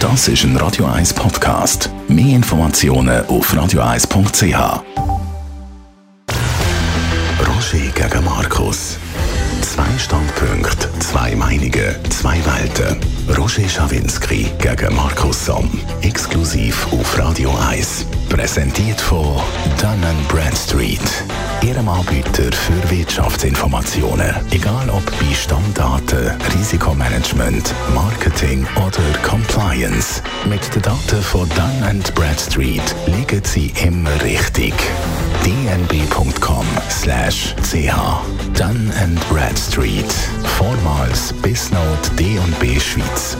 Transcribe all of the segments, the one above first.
Das ist ein Radio 1 Podcast. Mehr Informationen auf radio1.ch. Roger gegen Markus. 2 Standpunkte, 2 Meinungen, 2 Welten. Roger Schawinski gegen Markus Somm. Exklusiv auf Radio 1. Präsentiert von Dun & Bradstreet. Ihrem Anbieter für Wirtschaftsinformationen. Egal ob bei Stammdaten, Risikomanagement, Marketing oder Compliance. Mit den Daten von Dun & Bradstreet liegen Sie immer richtig. dnb.com/ch Dun & Bradstreet. Vormals Bisnode D&B Schweiz.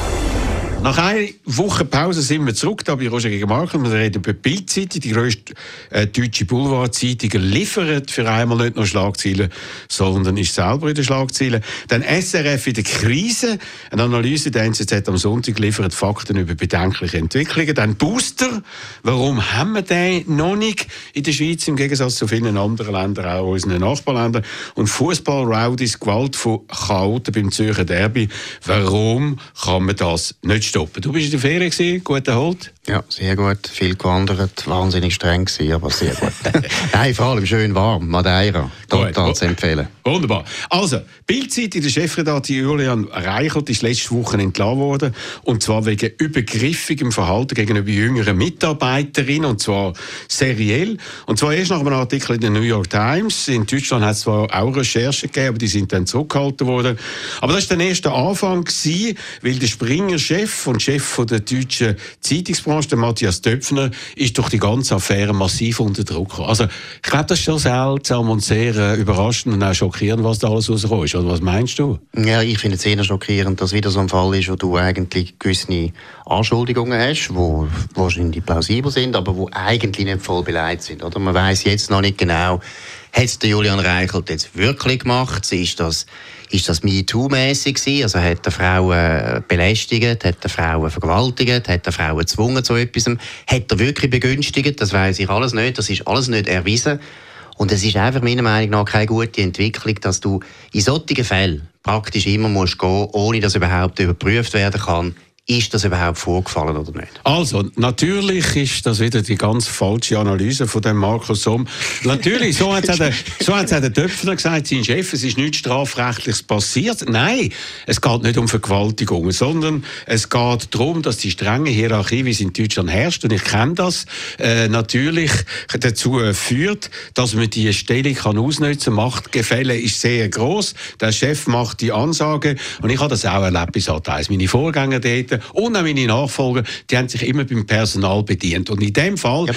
Nach einer Woche Pause sind wir zurück, da bei Roger gegen Markus. Wir reden über die Bild-Zeitung, die grösste deutsche Boulevardzeitung, liefert für einmal nicht nur Schlagzeilen, sondern ist selber in den Schlagzeilen. Dann SRF in der Krise, eine Analyse der NZZ am Sonntag liefert Fakten über bedenkliche Entwicklungen. Dann Booster, warum haben wir den noch nicht in der Schweiz, im Gegensatz zu vielen anderen Ländern, auch unseren Nachbarländern. Und Fußball-Rowdies, Gewalt von Chaoten beim Zürcher Derby, warum kann man das nicht stoppen? Du bist in der Ferien gewesen, gut erholt? Ja, sehr gut. Viel gewandert, wahnsinnig streng gewesen, aber sehr gut. Nein, vor allem schön warm, Madeira. Total zu empfehlen. Wunderbar. Also, Bild-Zeitung, der Chefredakteur Julian Reichelt ist letzte Woche entlassen worden. Und zwar wegen übergriffigem Verhalten gegenüber jüngeren Mitarbeiterinnen. Und zwar seriell. Und zwar erst nach einem Artikel in der New York Times. In Deutschland hat es zwar auch Recherchen gegeben, aber die sind dann zurückgehalten worden. Aber das war der erste Anfang gewesen, weil der Springer-Chef und Chef von der deutschen Zeitungsbranche, der Matthias Döpfner, ist durch die ganze Affäre massiv unter Druck. Also, ich glaube, das ist schon seltsam und sehr überraschend und auch schockierend, was da alles rausgekommen ist. Oder was meinst du? Ja, ich finde es eher schockierend, dass wieder so ein Fall ist, wo du eigentlich gewisse Anschuldigungen hast, die wahrscheinlich plausibel sind, aber die eigentlich nicht voll beleidigt sind. Oder? Man weiss jetzt noch nicht genau, hat es der Julian Reichelt jetzt wirklich gemacht? Ist das MeToo-mässig gewesen? Also hat er Frauen belästigt, hat er Frauen vergewaltigt, hat er Frauen gezwungen zu etwas? Hat er wirklich begünstigt? Das weiss ich alles nicht. Das ist alles nicht erwiesen. Und es ist einfach meiner Meinung nach keine gute Entwicklung, dass du in solchen Fällen praktisch immer musst gehen, ohne dass überhaupt überprüft werden kann, ist das überhaupt vorgefallen oder nicht? Also, natürlich ist das wieder die ganz falsche Analyse von dem Markus Somm. Natürlich, so hat es auch der Döpfner gesagt, sein Chef, es ist nichts Strafrechtliches passiert. Nein, es geht nicht um Vergewaltigungen, sondern es geht darum, dass die strenge Hierarchie, wie es in Deutschland herrscht, und ich kenne das, natürlich dazu führt, dass man die Stellung kann ausnutzen kann. Machtgefälle ist sehr gross. Der Chef macht die Ansage, und ich habe das auch erlebt bis Sat.1. Meine Vorgänger dort und auch meine Nachfolger, die haben sich immer beim Personal bedient. Und in dem Fall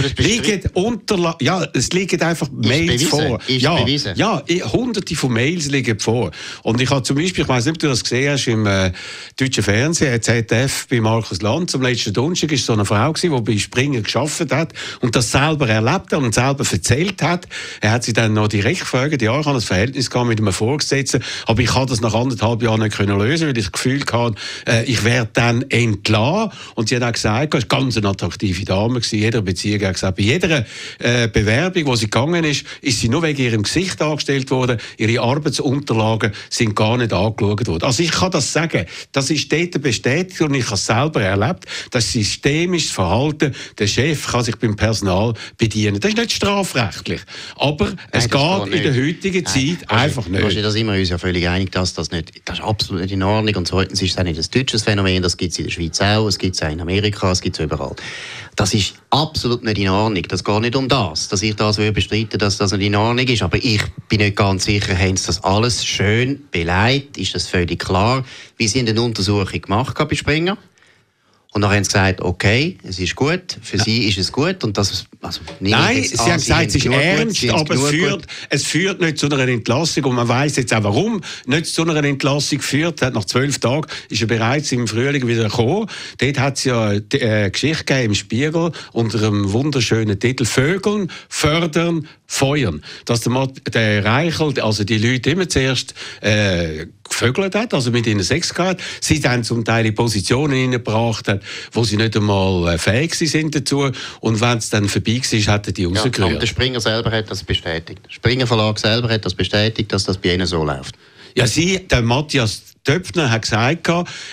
es liegen einfach Mails vor. Bewiesen? Ja, hunderte von Mails liegen vor. Und ich habe zum Beispiel, ich weiss nicht, ob du das gesehen hast, im deutschen Fernsehen, ZDF, bei Markus Lanz, am letzten Donnerstag, war so eine Frau gewesen, die bei Springer gearbeitet hat und das selber erlebt hat und selber erzählt hat. Er hat sie dann noch direkt gefragt, ja, ich habe ein Verhältnis gehabt mit einem Vorgesetzten, aber ich konnte das nach 1,5 Jahren nicht lösen, weil ich das Gefühl hatte, ich werde dann entlassen. Und sie hat auch gesagt, es war ganz eine attraktive Dame, in jeder Beziehung hat gesagt, bei jeder Bewerbung, wo sie gegangen ist sie nur wegen ihrem Gesicht angestellt worden, ihre Arbeitsunterlagen sind gar nicht angeschaut worden. Also ich kann das sagen, das ist dort bestätigt und ich habe es selber erlebt, das systemisches Verhalten, der Chef kann sich beim Personal bedienen. Das ist nicht strafrechtlich, aber es geht in der heutigen Zeit einfach nicht. Da sind wir uns ja völlig einig, dass das ist absolut nicht in Ordnung und zweitens ist es auch nicht ein deutsches Phänomen, das gibt es in der Schweiz auch, es gibt es auch in Amerika, es gibt es überall. Das ist absolut nicht in Ordnung. Das geht nicht um das, dass ich das bestreiten, dass das nicht in Ordnung ist. Aber ich bin nicht ganz sicher, haben sie das alles schön beleidigt? Ist das völlig klar? Wie sie eine Untersuchung gemacht bei Springer? Und dann haben sie gesagt, okay, es ist gut, für sie ist es gut. Und das, Nein, sie haben gesagt, es ist ernst, aber es führt nicht zu einer Entlassung. Und man weiss jetzt auch, warum nicht zu einer Entlassung führt. Nach 12 Tagen ist er bereits im Frühling wieder gekommen. Dort hat es ja eine Geschichte gegeben im Spiegel unter einem wunderschönen Titel «Vögeln, fördern, feuern». Dass der Reichelt, also die Leute immer zuerst gevögelt hat, also mit ihnen Sex gehabt, sie dann zum Teil in Positionen hineingebracht hat, wo sie nicht einmal fähig sind dazu. Und wenn es dann vorbei war, hat er die rausgerührt. Ja, aber der Springer selber hat das bestätigt. Der Springer Verlag selber hat das bestätigt, dass das bei ihnen so läuft. Ja, der Matthias Döpfner hat gesagt,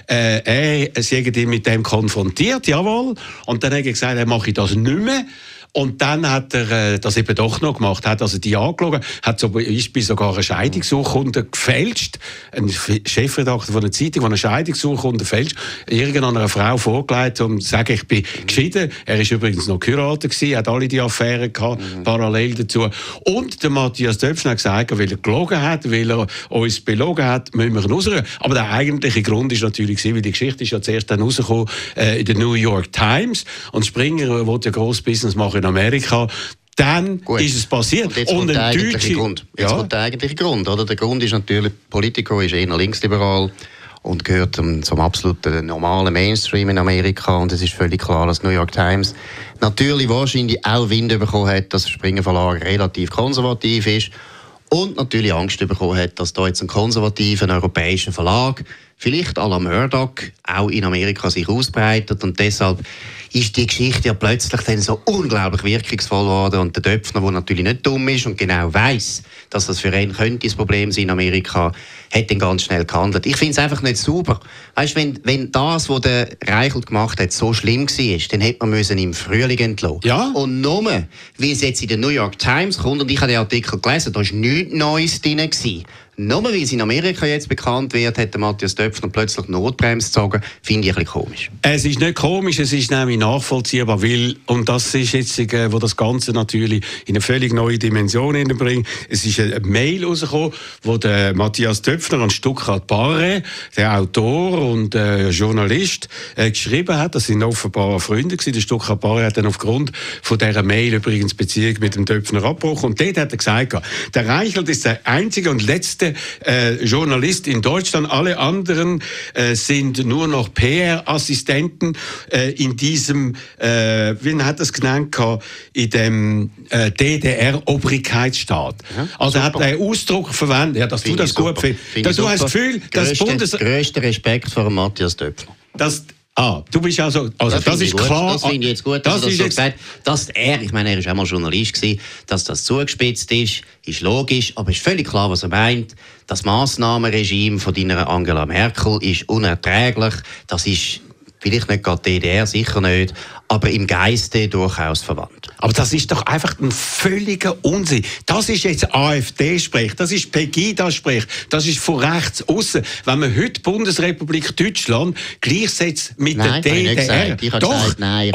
er sei mit dem konfrontiert, jawohl. Und dann hat er gesagt, er mache das nicht mehr. Und dann hat er das eben doch noch gemacht, hat also die angeschaut, hat zum Beispiel sogar eine Scheidungsurkunde gefälscht, ein Chefredakteur von einer Zeitung, der eine Scheidungsurkunde fälscht, irgendeiner Frau vorgelegt, um zu sagen, ich bin geschieden. Er ist übrigens noch geheiratet gewesen, hat alle die Affären gehabt, parallel dazu. Und der Matthias Döpfner hat gesagt, weil er gelogen hat, weil er uns belogen hat, müssen wir ihn rausrühren. Aber der eigentliche Grund ist natürlich gewesen, weil die Geschichte ist ja zuerst dann rausgekommen in der New York Times und Springer wollte ja grosses Business machen in Amerika. Dann ist es passiert. Und jetzt kommt der eigentliche Grund. Oder? Der Grund ist natürlich, Politico ist eher linksliberal und gehört zum absoluten normalen Mainstream in Amerika. Und es ist völlig klar, dass die New York Times natürlich wahrscheinlich auch Wind bekommen hat, dass der Springer Verlag relativ konservativ ist. Und natürlich Angst bekommen hat, dass da jetzt ein konservativer europäischer Verlag, vielleicht à la Murdoch, auch in Amerika sich ausbreitet. Und deshalb ist die Geschichte ja plötzlich dann so unglaublich wirkungsvoll geworden. Und der Döpfner, der natürlich nicht dumm ist und genau weiss, dass das für ihn könnte das Problem sein in Amerika, hat dann ganz schnell gehandelt. Ich finde es einfach nicht sauber. Weißt, wenn das, was der Reichelt gemacht hat, so schlimm war, dann hätte man im Frühling entlassen. Ja. Und nur, weil es jetzt in der New York Times kommt, und ich habe den Artikel gelesen, da war nichts Neues drin. Nur weil es in Amerika jetzt bekannt wird, hat der Matthias Döpfner plötzlich Notbremse gezogen. Finde ich ein bisschen komisch. Es ist nicht komisch, es ist nämlich nachvollziehbar, weil, und das ist jetzt, wo das Ganze natürlich in eine völlig neue Dimension hineinbringt, es ist eine Mail rausgekommen, wo der Matthias Döpfner an Stuttgart Barre, der Autor und Journalist, geschrieben hat. Das sind offenbar Freunde gewesen. Der Stuttgart Barre hat dann aufgrund von dieser Mail übrigens Beziehung mit dem Döpfner abgebrochen. Und dort hat er gesagt, der Reichelt ist der einzige und letzte Journalist in Deutschland. Alle anderen sind nur noch PR-Assistenten in diesem, wie hat er es genannt, in dem DDR-Obrigkeitsstaat. Ja, also er hat einen Ausdruck verwendet, ja, dass du das gut findest. Du hast das Gefühl, dass grösster Respekt vor Matthias Döpfner. Du bist also das ist gut. Klar. Das finde ich jetzt gut, dass er das so gesagt hat. Ich meine, er war auch mal Journalist gewesen, dass das zugespitzt ist logisch, aber es ist völlig klar, was er meint. Das Massnahmenregime von deiner Angela Merkel ist unerträglich. Das ist vielleicht nicht gerade die DDR, sicher nicht, aber im Geiste durchaus verwandt. Aber das ist doch einfach ein völliger Unsinn. Das ist jetzt AfD-Sprech, das ist Pegida-Sprech, das ist von rechts aussen. Wenn man heute die Bundesrepublik Deutschland gleichsetzt mit der DDR... Ich habe gesagt, nein.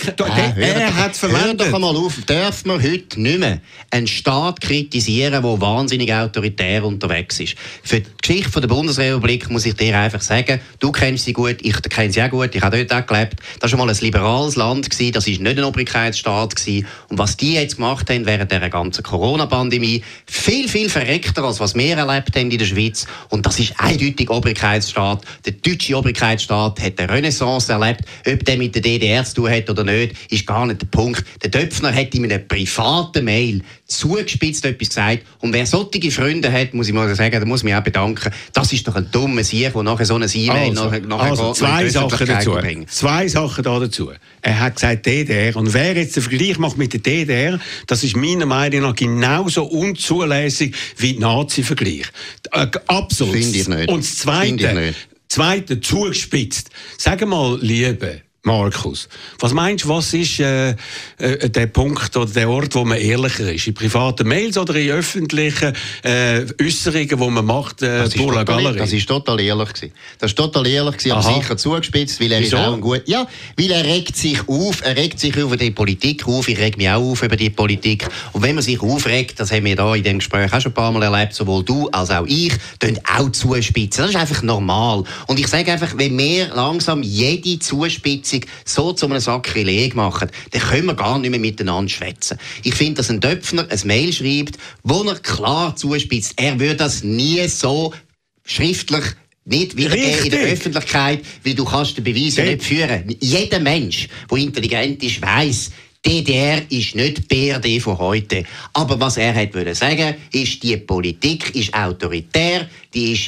Er hat verwendet. Hör doch einmal auf, darf man heute nicht mehr einen Staat kritisieren, der wahnsinnig autoritär unterwegs ist. Für die Geschichte der Bundesrepublik muss ich dir einfach sagen, du kennst sie gut, ich kenne sie auch gut, ich habe dort auch gelebt. Das war schon mal ein liberales Land gewesen, das war nicht ein Obrigkeitsstaat gewesen. Und was die jetzt gemacht haben während dieser ganzen Corona-Pandemie, viel, viel verreckter, als was wir erlebt haben in der Schweiz. Und das ist eindeutig Obrigkeitsstaat. Der deutsche Obrigkeitsstaat hat eine Renaissance erlebt. Ob der mit der DDR zu tun hat oder nicht, ist gar nicht der Punkt. Der Döpfner hat in einer privaten Mail zugespitzt etwas gesagt. Und wer solche Freunde hat, muss ich mal sagen, da muss ich mich auch bedanken. Das ist doch ein dummer Sieg, der nachher so eine E-Mail Zwei Sachen dazu. Er hat gesagt DDR. Und wer jetzt den Vergleich macht mit der DDR, das ist meiner Meinung nach genauso unzulässig wie der Nazi-Vergleich. Absolut. Finde ich nicht. Und das Zweite, zugespitzt. Sag mal, Liebe Markus, was meinst du, was ist der Punkt oder der Ort, wo man ehrlicher ist? In privaten Mails oder in öffentlichen Äußerungen, die man macht, pour la Galerie? Das ist total ehrlich gewesen. Das ist total ehrlich gewesen, aber sicher zugespitzt, weil er ist auch ein gut... Ja, weil er regt sich über die Politik auf, ich reg mich auch auf über die Politik. Und wenn man sich aufregt, das haben wir da in dem Gespräch auch schon ein paar Mal erlebt, sowohl du als auch ich, tun auch zuspitzen. Das ist einfach normal. Und ich sage einfach, wenn wir langsam jede Zuspitzung so zu einem Sakrileg machen, dann können wir gar nicht mehr miteinander schwätzen. Ich finde, dass ein Döpfner ein Mail schreibt, wo er klar zuspitzt. Er würde das nie so schriftlich nicht wiedergeben in der Öffentlichkeit, weil du kannst den Beweis ja nicht führen. Jeder Mensch, der intelligent ist, weiss, DDR ist nicht die BRD von heute. Aber was er wollte sagen, ist, die Politik ist autoritär, die ist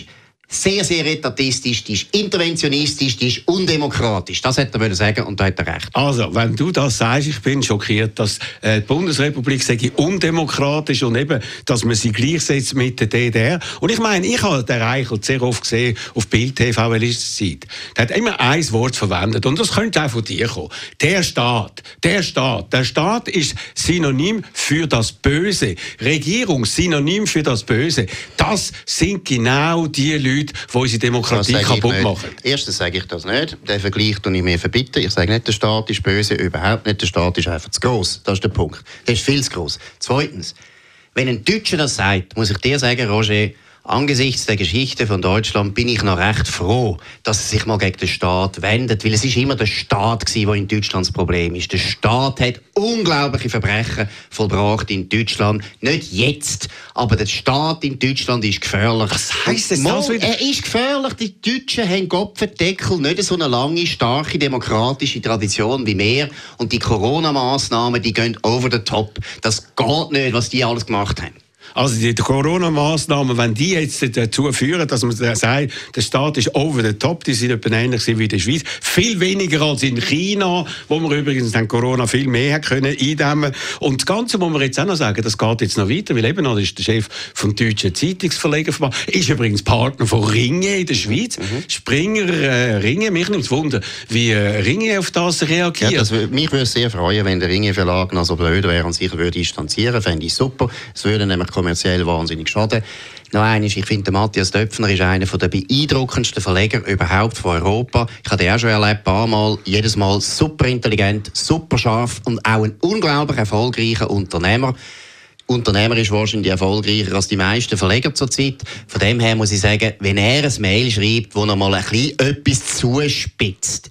sehr, sehr etatistisch, die ist interventionistisch, die ist undemokratisch. Das hätte er sagen und da hat er recht. Also, wenn du das sagst, ich bin schockiert, dass die Bundesrepublik sage undemokratisch und eben, dass man sie gleichsetzt mit der DDR. Und ich meine, ich habe den Reichelt sehr oft gesehen auf Bild TV, weil ist Zeit. Der hat immer ein Wort verwendet und das könnte auch von dir kommen. Der Staat. Der Staat ist Synonym für das Böse. Regierung, Synonym für das Böse. Das sind genau die Leute, die unsere Demokratie kaputt machen. Erstens sage ich das nicht. Den Vergleich tue ich mir verbieten. Ich sage nicht, der Staat ist böse, überhaupt nicht. Der Staat ist einfach zu gross. Das ist der Punkt. Der ist viel zu gross. Zweitens, wenn ein Deutscher das sagt, muss ich dir sagen, Roger, angesichts der Geschichte von Deutschland bin ich noch recht froh, dass er sich mal gegen den Staat wendet, weil es ist immer der Staat gewesen, der in Deutschland das Problem ist. Der Staat hat unglaubliche Verbrechen vollbracht in Deutschland. Nicht jetzt, aber der Staat in Deutschland ist gefährlich. Was heisst das wieder? Er ist gefährlich. Die Deutschen haben Kopfendeckel, nicht so eine lange, starke, demokratische Tradition wie wir. Und die Corona-Massnahmen, die gehen over the top. Das geht nicht, was die alles gemacht haben. Also die Corona-Massnahmen, wenn die jetzt dazu führen, dass man sagt, der Staat ist over the top, die sind etwa ähnlich wie in der Schweiz, viel weniger als in China, wo wir übrigens dann Corona viel mehr können eindämmen. Und das Ganze muss man jetzt auch noch sagen, das geht jetzt noch weiter, weil eben noch ist der Chef vom deutschen Zeitungsverlegerverband, ist übrigens Partner von Ringe in der Schweiz, Springer Ringe, mich nimmt es Wunder, wie Ringe auf das reagiert. Ja, mich würde es sehr freuen, wenn der Ringe Verlag noch so blöd wäre und sich würde distanzieren, fände ich super. Es würde nämlich kommerziell wahnsinnig schaden. Noch eines, ich finde, Matthias Döpfner ist einer der beeindruckendsten Verleger überhaupt von Europa. Ich habe ihn auch schon erlebt, ein paar Mal, jedes Mal super intelligent, super scharf und auch ein unglaublich erfolgreicher Unternehmer. Unternehmer ist wahrscheinlich erfolgreicher als die meisten Verleger zurzeit. Von dem her muss ich sagen, wenn er ein Mail schreibt, wo er mal ein bisschen etwas zuspitzt,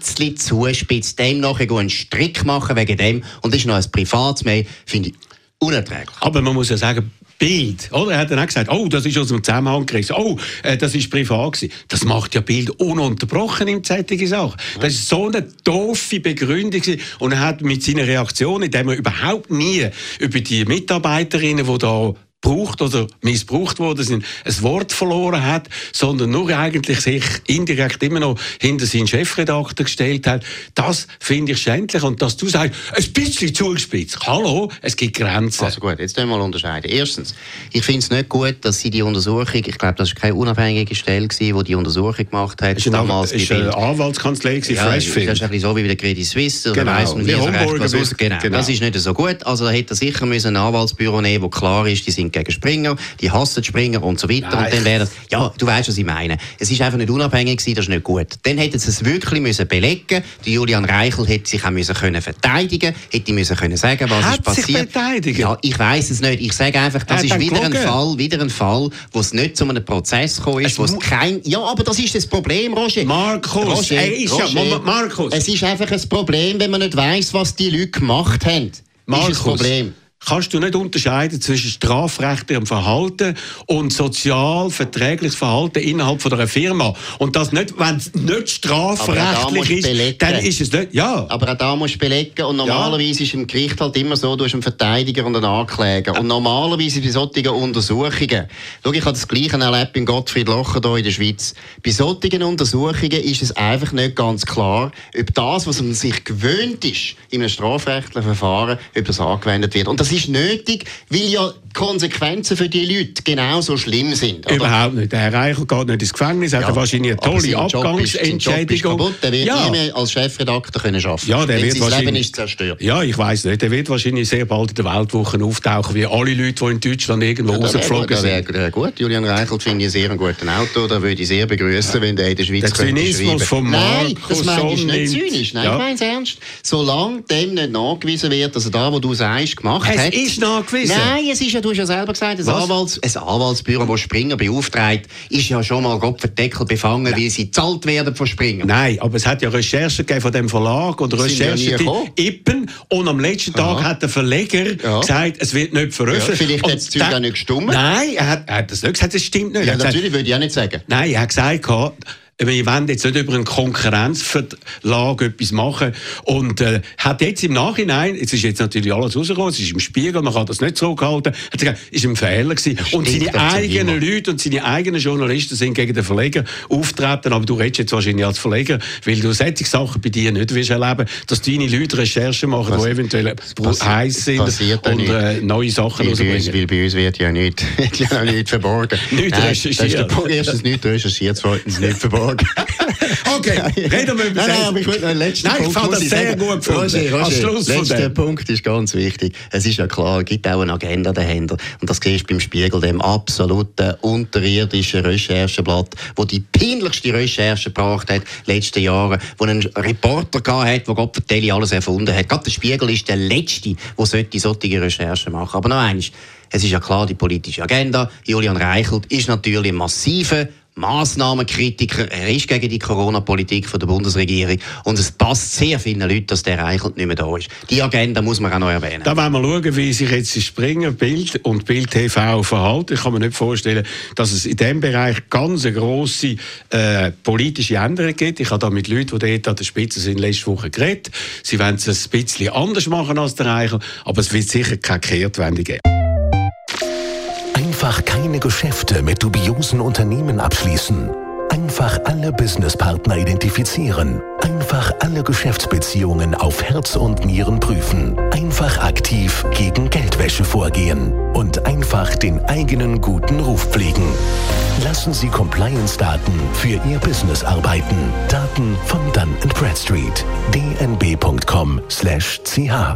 dem nachher einen Strick machen wegen dem und das ist noch ein privates Mail, finde ich unerträglich. Aber man muss ja sagen, Bild, oder? Er hat dann auch gesagt, oh, das ist aus dem Zusammenhang gerissen, oh, das ist privat gewesen. Das macht ja Bild ununterbrochen in solchen Sachen. Das ist so eine doofe Begründung gewesen. Und er hat mit seiner Reaktion, indem er überhaupt nie über die Mitarbeiterinnen, die da gebraucht oder missbraucht worden sind, ein Wort verloren hat, sondern nur eigentlich sich indirekt immer noch hinter seinen Chefredakteur gestellt hat. Das finde ich schändlich. Und dass du sagst, ein bisschen zugespitzt. Hallo, es gibt Grenzen. Also gut, jetzt mal unterscheiden. Erstens, ich finde es nicht gut, dass sie die Untersuchung, ich glaube, das war keine unabhängige Stelle, die die Untersuchung gemacht hat. Es war eine Anwaltskanzlei, Freshfield. Das ist ein bisschen so wie bei der Credit Suisse. Genau, weiss man nie so recht, was ist. Genau. Das ist nicht so gut. Also da hätte er sicher ein Anwaltsbüro nehmen, wo klar ist, die sind gegen Springer, die hassen Springer und so weiter. Nein. Und dann wäre das, ja, du weißt, was ich meine. Es ist einfach nicht unabhängig gewesen, das ist nicht gut. Dann hätten sie es wirklich müssen belegen. Die Julian Reichel hätte sich auch müssen können verteidigen, hätte müssen können sagen, was ist passiert. Sich verteidigen? Ja, ich weiss es nicht. Ich sage einfach, das ist wieder ein Fall, wo es nicht zu einem Prozess gekommen ist, wo es kein. Ja, aber das ist das Problem, Roger. Markus, Markus. Es ist einfach ein Problem, wenn man nicht weiss, was die Leute gemacht haben. Markus. Das ist ein Problem. Kannst du nicht unterscheiden zwischen strafrechtlichem Verhalten und sozial-verträgliches Verhalten innerhalb von einer Firma? Und das nicht, wenn es nicht strafrechtlich ist, dann ist es nicht, ja. Aber auch da musst du belegen und normalerweise ist im Gericht halt immer so, du hast einen Verteidiger und einen Ankläger. Und normalerweise bei solchen Untersuchungen, schau, ich habe das Gleiche erlebt bei Gottfried Locher hier in der Schweiz, bei solchen Untersuchungen ist es einfach nicht ganz klar, ob das, was man sich gewöhnt ist, in einem strafrechtlichen Verfahren, ob das angewendet wird. Und das ist nötig, weil ja die Konsequenzen für die Leute genauso schlimm sind. Oder? Überhaupt nicht. Der Herr Reichel geht nicht ins Gefängnis, hat wahrscheinlich eine tolle Abgangsentschädigung. Der wird nie mehr als Chefredakteur arbeiten können. Ja, der wird sein Leben ist zerstört. Ja, ich weiss nicht. Der wird wahrscheinlich sehr bald in der Weltwoche auftauchen, wie alle Leute, die in Deutschland irgendwo rausgeflogen sind. Das wäre gut. Julian Reichel finde ich sehr einen guten Autor. Da würde ich sehr begrüßen, wenn der in der Schweiz könnte schreiben. Der Zynismus von Markus. Nein, das meine ich nicht zynisch. Nein, ich meine es ernst. Solange dem nicht nachgewiesen wird, dass er da, wo du sagst, gemacht hat. Es ist nachgewiesen. Nein, es ist ja, du hast ja selber gesagt, ein Anwaltsbüro, das Springer beauftragt, ist ja schon mal Kopfendeckel befangen, weil sie gezahlt werden von Springer. Nein, aber es hat ja Recherchen gegeben von dem Verlag oder Recherchen die Ippen und am letzten Tag hat der Verleger gesagt, es wird nicht veröffentlicht. Ja, vielleicht hat das Zeug auch nicht gestimmt. Nein, er hat das nicht gesagt, es stimmt nicht. Ja, natürlich würde ich auch nicht sagen. Nein, er hat gesagt, wir wollen jetzt nicht über einen Konkurrenzverlag etwas machen und hat jetzt im Nachhinein, es ist jetzt natürlich alles rausgekommen, es ist im Spiegel, man kann das nicht zurückhalten, hat gesagt, ist ein Fehler gewesen. Und seine eigenen Leute und seine eigenen Journalisten sind gegen den Verleger auftreten, aber du redest jetzt wahrscheinlich als Verleger, weil du solche Sachen bei dir nicht wirst erleben, dass deine Leute Recherchen machen, die eventuell heiß sind und neue Sachen rausbringen. Weil bei uns wird ja nicht verborgen. Nicht recherchiert. Erstens nicht recherchiert, zweitens nicht verborgen. Okay, reden wir über das. Aber ich wollte noch einen letzten Punkt. Ich fand das sehr gut gefunden. Letzter Punkt ist ganz wichtig. Es ist ja klar, es gibt auch eine Agenda dahinter. Und das siehst du beim Spiegel, dem absoluten unterirdischen Rechercheblatt, wo die peinlichste Recherche gebracht hat, letzten Jahre, wo ein Reporter hatte, der Gott vertelle alles erfunden hat. Gerade der Spiegel ist der Letzte, der solche Recherchen machen. Aber noch eins, es ist ja klar, die politische Agenda. Julian Reichelt ist natürlich ein massiver Massnahmenkritiker. Er ist gegen die Corona-Politik der Bundesregierung. Und es passt sehr vielen Leuten, dass der Reichelt nicht mehr da ist. Die Agenda muss man auch noch erwähnen. Da wollen wir schauen, wie sich jetzt das Springer Bild und Bild TV verhalten. Ich kann mir nicht vorstellen, dass es in diesem Bereich ganz eine grosse politische Änderung gibt. Ich habe da mit Leuten, die dort an der Spitze sind, letzte Woche geredet. Sie wollen es ein bisschen anders machen als der Reichelt, aber es wird sicher keine Kehrtwende geben. Einfach keine Geschäfte mit dubiosen Unternehmen abschließen. Einfach alle Businesspartner identifizieren. Einfach alle Geschäftsbeziehungen auf Herz und Nieren prüfen. Einfach aktiv gegen Geldwäsche vorgehen. Und einfach den eigenen guten Ruf pflegen. Lassen Sie Compliance-Daten für Ihr Business arbeiten. Daten von Dun & Bradstreet. dnb.com/ch.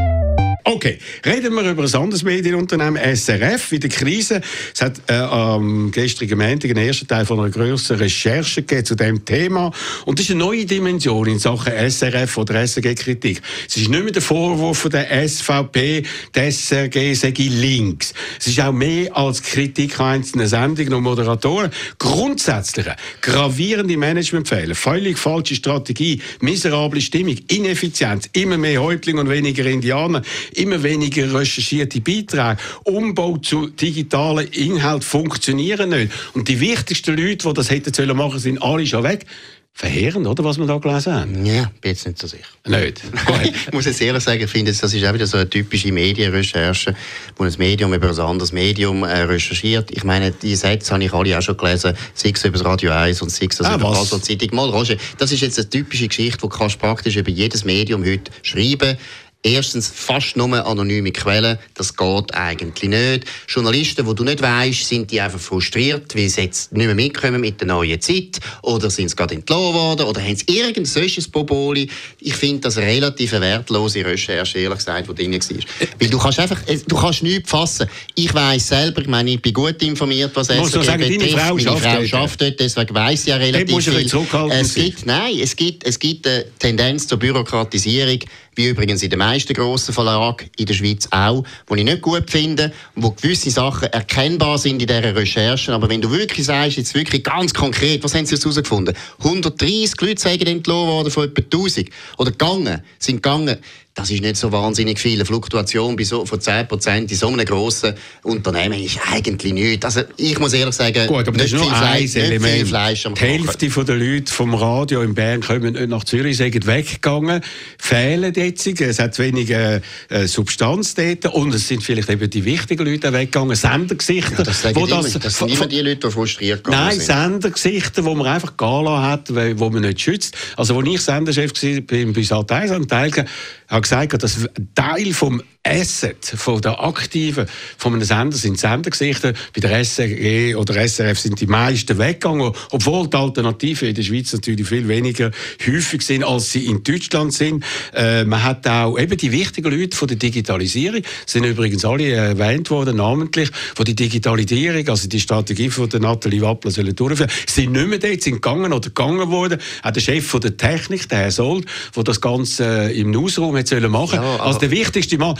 Okay, reden wir über ein anderes Medienunternehmen, SRF, in der Krise. Es hat am gestrigen Montag einen ersten Teil von einer grösseren Recherche gegeben zu diesem Thema. Und das ist eine neue Dimension in Sachen SRF oder SRG-Kritik. Es ist nicht mehr der Vorwurf von der SVP, der SRG sei links. Es ist auch mehr als Kritik an einzelnen Sendungen und Moderatoren. Grundsätzlich gravierende Managementfehler, völlig falsche Strategie, miserable Stimmung, Ineffizienz, immer mehr Häuptlinge und weniger Indianer, immer weniger recherchierte Beiträge, Umbau zu digitalen Inhalten funktionieren nicht. Und die wichtigsten Leute, die das hätten machen sollen, sind alle schon weg. Verheerend, oder, was wir da gelesen haben? Ja, bin jetzt nicht so sicher. Nicht? Ich muss jetzt ehrlich sagen, ich finde, das ist auch wieder so eine typische Medienrecherche, wo ein Medium über ein anderes Medium recherchiert. Ich meine, die Sätze habe ich alle auch schon gelesen, sei es über das Radio 1 und sei es über die Basel-Zeitung. Mal, Roger, das ist jetzt eine typische Geschichte, die kannst du praktisch über jedes Medium heute schreiben. Erstens, fast nur anonyme Quellen, das geht eigentlich nicht. Journalisten, die du nicht weisst, sind die einfach frustriert, weil sie jetzt nicht mehr mitkommen mit der neuen Zeit, oder sind sie gerade entlassen worden, oder haben sie irgendein solches Boboli. Ich finde das eine relativ wertlose Recherche, ehrlich gesagt, die drin war. Weil du kannst nichts fassen. Ich weiss selber, ich meine, ich bin gut informiert, was SRG betrifft. Meine Frau arbeitet dort, deswegen weiss ich ja relativ viel. Es gibt eine Tendenz zur Bürokratisierung, wie übrigens in den meisten grossen Verlagen in der Schweiz auch, die ich nicht gut finde, wo gewisse Sachen erkennbar sind in dieser Recherche. Aber wenn du wirklich sagst, jetzt wirklich ganz konkret, was haben sie jetzt herausgefunden? 130 Leute sind entlassen worden von etwa 1000. Oder sind gegangen. Das ist nicht so wahnsinnig viel. Eine Fluktuation von 10% in so einem grossen Unternehmen ist eigentlich nichts. Also ich muss ehrlich sagen, gut, aber das ist nur ein Element. Fleisch am die Hälfte der Leute vom Radio in Bern kommen nicht nach Zürich, sind weggegangen, fehlen jetzt. Es hat weniger Substanz dort und es sind vielleicht eben die wichtigen Leute weggegangen. Sendergesichter. Ja, das sind immer die Leute, die frustriert sind. Nein, Sendergesichter, die man einfach gehen lassen hat, die man nicht schützt. Also als ich Senderchef war bei Sat.1, habe gesagt, dass ein Teil vom Asset, von der Aktiven von einem Sender sind Sendergesichter. Bei der SRG oder SRF sind die meisten weggegangen, obwohl die Alternativen in der Schweiz natürlich viel weniger häufig sind, als sie in Deutschland sind. Man hat auch eben die wichtigen Leute von der Digitalisierung, sind übrigens alle erwähnt worden, namentlich, von der Digitalisierung, also die Strategie von der Nathalie Wappler sollen durchführen, sind nicht mehr dort, sind gegangen oder gegangen worden. Auch der Chef von der Technik, der Herr Sold, der das Ganze im Newsroom hat sollen machen. Ja, also der wichtigste Mann,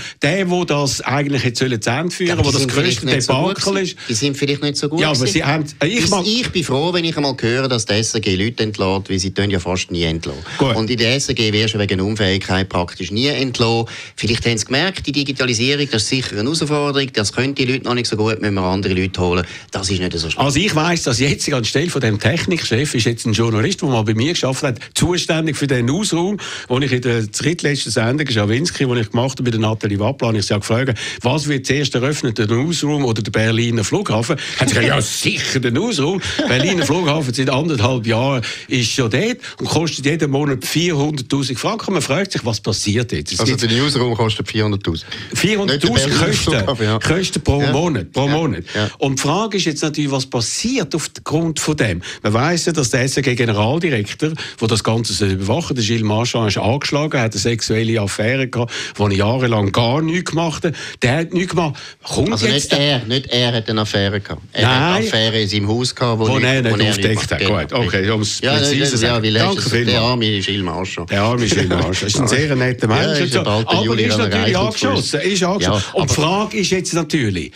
der das eigentlich jetzt zu Ende führen, wo das grösste Debakel ist. Die sind vielleicht nicht so gut. Ja, aber sie haben, ich bin froh, wenn ich einmal höre, dass die SRG Leute entlässt, weil sie ja fast nie entlassen. Und in der SRG wirst du wegen Unfähigkeit praktisch nie entlassen. Vielleicht haben sie gemerkt, die Digitalisierung, das ist sicher eine Herausforderung, das können die Leute noch nicht so gut, müssen wir andere Leute holen. Das ist nicht so schlimm. Also ich weiss, dass jetzt anstelle von dem Technikchef ist jetzt ein Journalist, der mal bei mir gearbeitet hat, zuständig für den Newsroom, wo ich in der drittletzten Sendung, Schawinski, die ich gemacht habe bei der Nathalie Wappler, habe ich sie gefragt, was wird zuerst eröffnet, der Newsroom oder der Berliner Flughafen? Hat sie gesagt, ja sicher der Newsroom. Berliner Flughafen seit 1,5 Jahren ist schon dort und kostet jeden Monat 400'000 Franken. Man fragt sich, was passiert jetzt? Also der Newsroom kostet 400'000? 400'000 Kosten pro Monat. Ja. Und die Frage ist jetzt natürlich, was passiert aufgrund von dem? Man weiss ja, dass der SRG-Generaldirektor, der das Ganze überwachen, der Gilles Marchand, ist angeschlagen, hat eine sexuelle Affäre gehabt, die er jahrelang gar nichts gemacht hat. Der hat nichts gemacht. Also nicht er hat eine Affäre gehabt. Er hat eine Affäre in seinem Haus gehabt, wo er nicht aufgedeckt hat. Gut, okay, um es präzise zu sagen. Danke vielmals. Der arme Gilles Marchand. Der arme Gilles Marchand. Das ist ein sehr netter Mensch. Ja, aber ist natürlich angeschossen. Ja, und die Frage ist jetzt natürlich,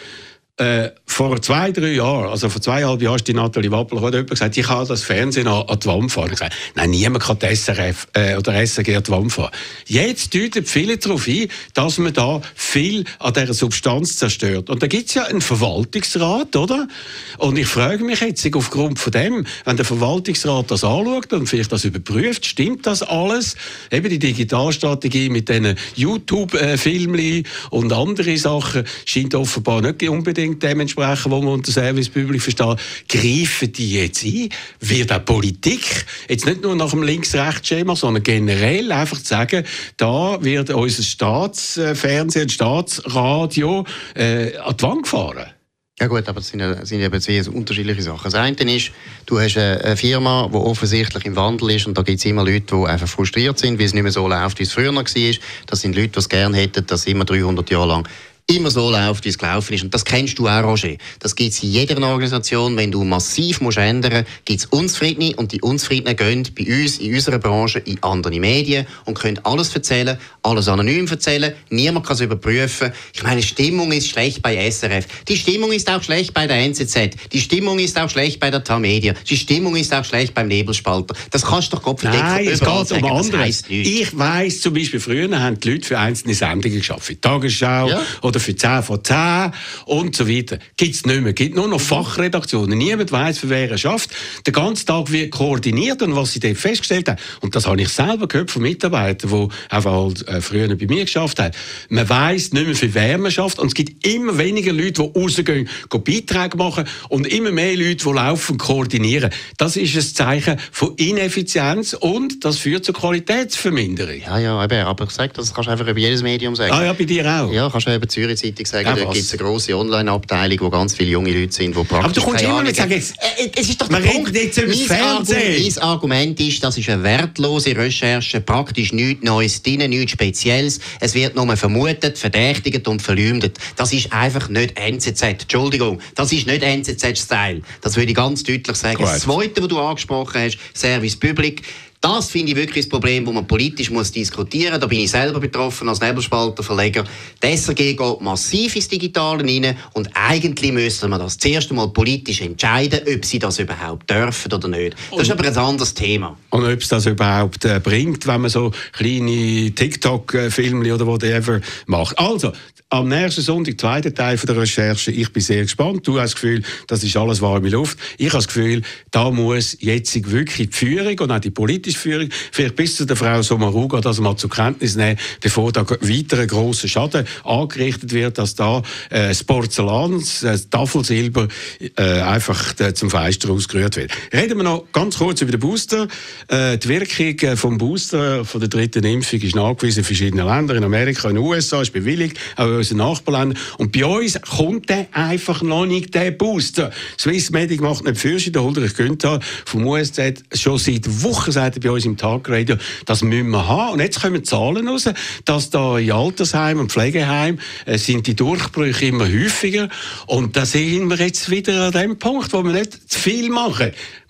vor 2-3 Jahren, also vor 2,5 Jahren, ist die Nathalie Wappler hat jemand gesagt, ich kann das Fernsehen an die Wand fahren. Ich gesagt, nein, niemand kann die SRF oder SRG an die Wand fahren. Jetzt deuten viele darauf ein, dass man da viel an dieser Substanz zerstört. Und da gibt es ja einen Verwaltungsrat, oder? Und ich frage mich jetzt, aufgrund von dem, wenn der Verwaltungsrat das anschaut und vielleicht das überprüft, stimmt das alles? Eben die Digitalstrategie mit diesen YouTube-Filmen und andere Sachen scheint offenbar nicht unbedingt dementsprechend, wo man unter Service Public versteht, greifen die jetzt ein? Wird auch Politik, jetzt nicht nur nach dem Links-Rechts-Schema, sondern generell einfach zu sagen, da wird unser Staatsfernsehen, Staatsradio an die Wand gefahren? Ja gut, aber das sind eben zwei unterschiedliche Sachen. Das eine ist, du hast eine Firma, die offensichtlich im Wandel ist und da gibt es immer Leute, die einfach frustriert sind, weil es nicht mehr so läuft, wie es früher war. Das sind Leute, die es gerne hätten, dass immer 300 Jahre lang immer so läuft, wie es gelaufen ist. Und das kennst du auch, Roger. Das gibt es in jeder Organisation. Wenn du massiv musst ändern, gibt es Unzufriedene und die Unzufriedenen gehen bei uns, in unserer Branche, in andere Medien und können alles erzählen, alles anonym erzählen. Niemand kann es überprüfen. Ich meine, die Stimmung ist schlecht bei SRF. Die Stimmung ist auch schlecht bei der NZZ. Die Stimmung ist auch schlecht bei der Tamedia. Die Stimmung ist auch schlecht beim Nebelspalter. Das kannst du doch kopfverdeckend Nein, es geht um anderes. Ich weiss zum Beispiel, früher haben die Leute für einzelne Sendungen geschafft. Für die Tagesschau oder für 10 von 10 und so weiter. Gibt es nicht mehr. Gibt nur noch Fachredaktionen. Niemand weiss, für wer er schafft. Den ganzen Tag wird koordiniert und was sie dort festgestellt haben. Und das habe ich selber gehört von Mitarbeitern, die einfach halt, früher bei mir geschafft haben. Man weiss nicht mehr, für wer man schafft. Und es gibt immer weniger Leute, die rausgehen, Beiträge machen und immer mehr Leute, die laufen und koordinieren. Das ist ein Zeichen von Ineffizienz und das führt zur Qualitätsverminderung. Ja, aber ich sage, das kannst du einfach über jedes Medium sagen. Ah ja, bei dir auch? Ja, kannst du über die Zürich Zeitung sagen, da gibt es eine grosse Online-Abteilung, wo ganz viele junge Leute sind, die praktisch. Aber du kommst immer mit sagen, es ist doch man redet jetzt über das Fernsehen. Mein Argument ist, das ist eine wertlose Recherche, praktisch nichts Neues drin, nichts Spezielles. Es wird nur vermutet, verdächtigt und verleumdet. Das ist einfach nicht NZZ. Entschuldigung, das ist nicht NZZ-Style. Das würde ich ganz deutlich sagen. Gut. Das Zweite, was du angesprochen hast, Service Public. Das finde ich wirklich das Problem, das man politisch diskutieren muss. Da bin ich selber betroffen als Nebelspalterverleger. Die SRG geht massiv ins Digitale rein und eigentlich müssen wir das zuerst einmal politisch entscheiden, ob sie das überhaupt dürfen oder nicht. Das ist aber ein anderes Thema. Und ob es das überhaupt bringt, wenn man so kleine TikTok-Filme oder whatever macht. Also, am nächsten Sonntag, zweiter Teil der Recherche. Ich bin sehr gespannt. Du hast das Gefühl, das ist alles warme Luft. Ich habe das Gefühl, da muss jetzt wirklich die Führung und auch die politische Führung, vielleicht bis zu der Frau Sommaruga, das mal zur Kenntnis nehmen, bevor da weiterer grosser Schaden angerichtet wird, dass da das Porzellan, das Tafelsilber einfach zum Fenster ausgerührt wird. Reden wir noch ganz kurz über den Booster. Die Wirkung vom Booster, von der dritten Impfung, ist nachgewiesen in verschiedenen Ländern. In Amerika, in den USA ist bewilligt, auch in unseren Nachbarländern. Und bei uns kommt der einfach noch nicht, der Booster. Swissmedic macht nicht Fürste, der Ulrich Günther vom USZ schon seit Wochen sagt er bei uns im Tagradio, das müssen wir haben. Und jetzt kommen Zahlen raus, dass da in Altersheimen und Pflegeheimen sind die Durchbrüche immer häufiger. Und da sind wir jetzt wieder an dem Punkt, wo wir nicht zu viel machen.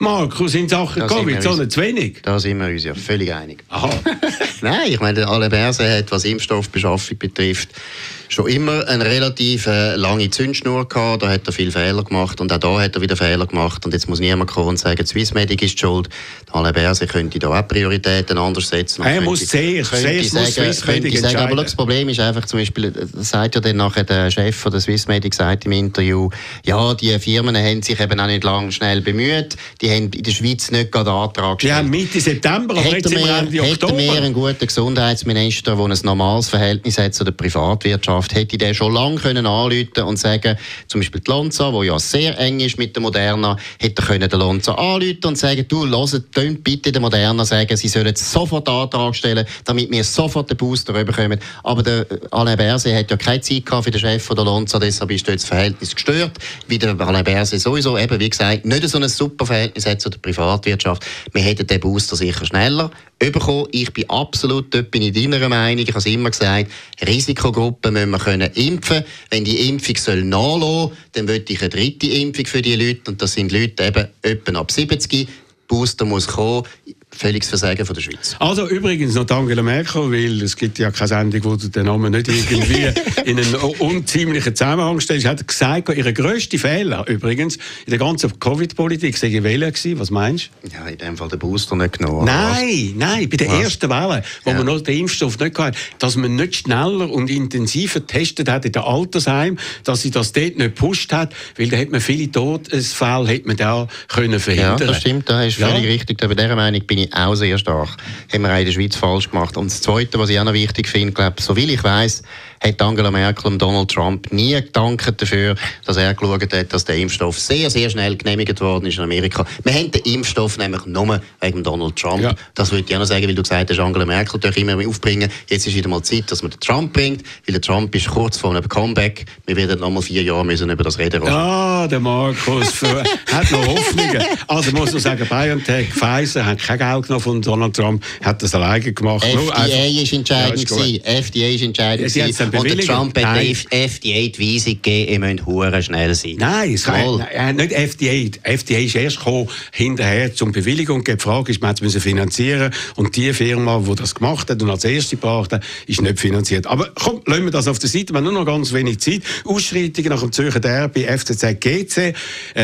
Markus, in Sachen Covid, so nicht zu wenig? Da sind wir uns ja völlig einig. Aha. Nein, ich meine, Alain Berset hat, was Impfstoffbeschaffung betrifft, schon immer eine relativ lange Zündschnur gehabt. Da hat er viele Fehler gemacht und auch da hat er wieder Fehler gemacht. Und jetzt muss niemand kommen und sagen, Swissmedic ist die schuld. Alain Berset könnte da auch Prioritäten anders setzen. Er muss sehen, Swissmedic entscheiden. Aber das Problem ist einfach, zum Beispiel, sagt ja dann nachher der Chef von der Swissmedic sagt im Interview, ja, die Firmen haben sich eben auch nicht lange schnell bemüht. Die haben in der Schweiz nicht gerade Antrag gestellt. Die haben Mitte September, aber jetzt sind wir Ende Oktober. Hätten wir einen guten Gesundheitsminister, der ein normales Verhältnis hat zu der Privatwirtschaft, hätte der schon lange können anrufen und sagen, zum Beispiel die Lonza, die ja sehr eng ist mit der Moderna, hätte können der Lonza anrufen und sagen, du, hört bitte der Moderna sagen, sie sollen sofort Antrag stellen, damit wir sofort den Booster bekommen. Aber der Alain Berset hat ja keine Zeit gehabt für den Chef von der Lonza, deshalb ist dort das Verhältnis gestört. Wie der Alain Berset sowieso, eben wie gesagt, nicht so ein super Verhältnis hat zu der Privatwirtschaft. Wir hätten den Booster sicher schneller bekommen. Ich bin absolut, dort bin ich deiner Meinung. Ich habe es immer gesagt, Risikogruppen müssen wir können impfen. Wenn die Impfung soll nachlassen, dann möchte ich eine dritte Impfung für die Leute. Und das sind Leute eben etwa ab 70. Booster muss kommen. Völliges Versagen von der Schweiz. Also übrigens noch Angela Merkel, weil es gibt ja keine Sendung, wo du den Namen nicht irgendwie in einen unziemlichen Zusammenhang stellst. Hat gesagt, ihr grösster Fehler übrigens in der ganzen Covid-Politik sei welcher gewesen. Was meinst du? Ja, in dem Fall den Booster nicht genommen. Nein, bei der ersten Welle, wo man noch den Impfstoff nicht hatte, dass man nicht schneller und intensiver getestet hat in den Altersheimen, dass sie das dort nicht gepusht hat, weil da hat man viele Todesfälle hätte man da können verhindern. Ja, das stimmt, da ist völlig richtig. Bei dieser Meinung bin ich auch sehr stark. Haben wir auch in der Schweiz falsch gemacht. Und das Zweite, was ich auch noch wichtig finde, glaube, soviel ich weiss, hat Angela Merkel und Donald Trump nie gedankt dafür, dass er geschaut hat, dass der Impfstoff sehr, sehr schnell genehmigt worden ist in Amerika. Wir haben den Impfstoff nämlich nur wegen Donald Trump. Ja. Das würde ich auch noch sagen, weil du gesagt hast, Angela Merkel darf immer aufbringen. Jetzt ist wieder mal Zeit, dass man den Trump bringt, weil der Trump ist kurz vor einem Comeback. Wir werden noch mal 4 Jahre müssen über das reden. Ah, der Markus hat noch Hoffnungen. Also muss man sagen, BioNTech, Pfizer haben kein Geld genommen von Donald Trump, hat das alleine gemacht. FDA ist entscheidend gewesen. FDA ist entscheidend gewesen. Und der Trump hat der FDA die Weisung gegeben, ihr müsst hure schnell sein. Nein, nicht FDA. FDA ist erst gekommen, hinterher zum Bewilligung gegeben. Die Frage ist, man musste es finanzieren. Und die Firma, die das gemacht hat und als erste gebracht hat, ist nicht finanziert. Aber komm, lassen wir das auf der Seite. Wir haben nur noch ganz wenig Zeit. Ausschreitungen nach dem Zürcher Derby, FCZ GC.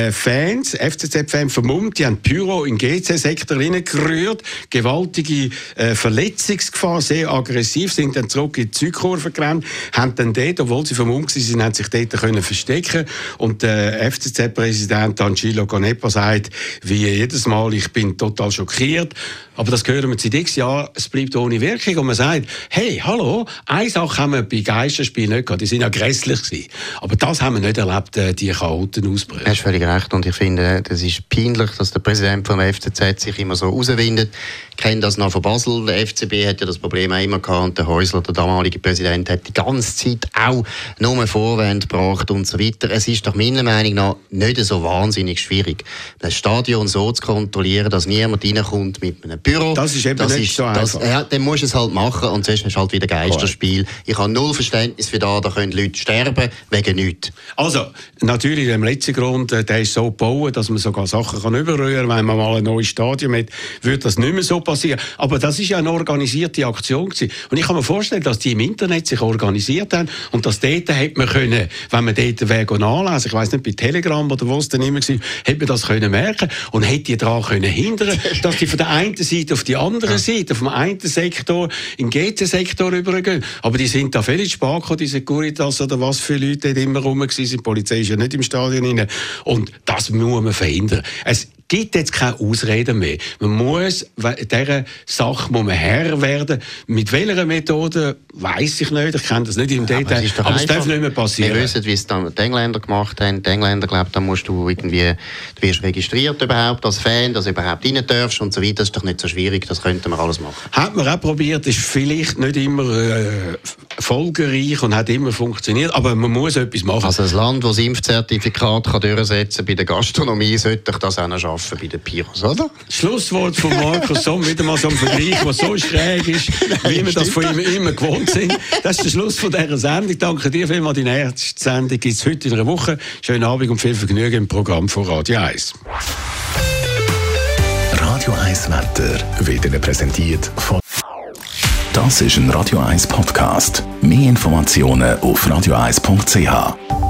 Fans, FCZ-Fans vermummt, die haben Pyro in GC-Sektor reingerührt. Gewaltige Verletzungsgefahr, sehr aggressiv, sind dann zurück in die Südkurve gerannt, haben dann dort, obwohl sie vermummt waren, haben sich dort können verstecken. Und der FCZ-Präsident Angelo Canepa sagt, wie jedes Mal, ich bin total schockiert. Aber das hören wir seit x Jahren, es bleibt ohne Wirkung. Und man sagt, hey, hallo, eine Sache haben wir bei Geisterspielen nicht gehabt, die sind ja grässlich gewesen. Aber das haben wir nicht erlebt, die Chaotenausbrüche. Du hast völlig recht und ich finde, das ist peinlich, dass der Präsident vom FCZ sich immer so rauswindet. Ich kenne das noch von Basel, der FCB hat ja das Problem auch immer gehabt und der Häusler, der damalige Präsident, hat die ganze Zeit auch nur Vorwände gebracht und so weiter. Es ist doch meiner Meinung nach nicht so wahnsinnig schwierig, das Stadion so zu kontrollieren, dass niemand reinkommt mit einem Büro. Das ist eben nicht so einfach. Ja, dann musst du es halt machen und sonst hast du halt wieder Geisterspiel. Ich habe null Verständnis für da können Leute sterben wegen nichts. Also, natürlich, der letzte Grund, der ist so gebaut, dass man sogar Sachen kann überrühren kann. Wenn man mal ein neues Stadion hat, würde das nicht mehr so passieren. Aber das ist ja eine organisierte Aktion gewesen. Und ich kann mir vorstellen, dass die im Internet sich organisiert haben und dass dort hätte man können, wenn man dort den Weg nachlesen, ich weiss nicht, bei Telegram oder wo es dann immer war, hätte man das können merken und hätte die daran können hindern, dass die von der einen Seite auf die andere Seite, vom einen Sektor in den GC-Sektor übergehen. Aber die sind da völlig spät gekommen, die Securitas oder was für Leute dort immer rum waren. Die Polizei ist ja nicht im Stadion rein. Und das muss man verhindern. Es gibt jetzt keine Ausreden mehr. Man muss, dieser Sache muss man Herr werden. Mit welcher Methode, weiss ich nicht. Ich kenne das nicht im Detail. Aber es darf nicht mehr passieren. Wir wissen, wie es dann die Engländer gemacht haben. Die Engländer, glaube da musst du irgendwie, du wirst registriert überhaupt als Fan, dass du überhaupt rein darfst und so weiter. Das ist doch nicht so schwierig, das könnten wir alles machen. Hat man auch probiert, ist vielleicht nicht immer folgereich und hat immer funktioniert, aber man muss etwas machen. Also ein Land, das das Impfzertifikat kann durchsetzen bei der Gastronomie, sollte ich das auch noch schaffen bei den Pyros, oder? Schlusswort von Markus Somm, wieder mal so ein Vergleich, der so schräg ist, wie wir das von ihm immer gewohnt sind. Das ist der Schluss von dieser Sendung. Danke dir vielmals. Die nächste Sendung gibt es heute in einer Woche. Schönen Abend und viel Vergnügen im Programm von Radio 1. Radio 1 Wetter wird Ihnen präsentiert von... Das ist ein Radio 1 Podcast. Mehr Informationen auf radio1.ch.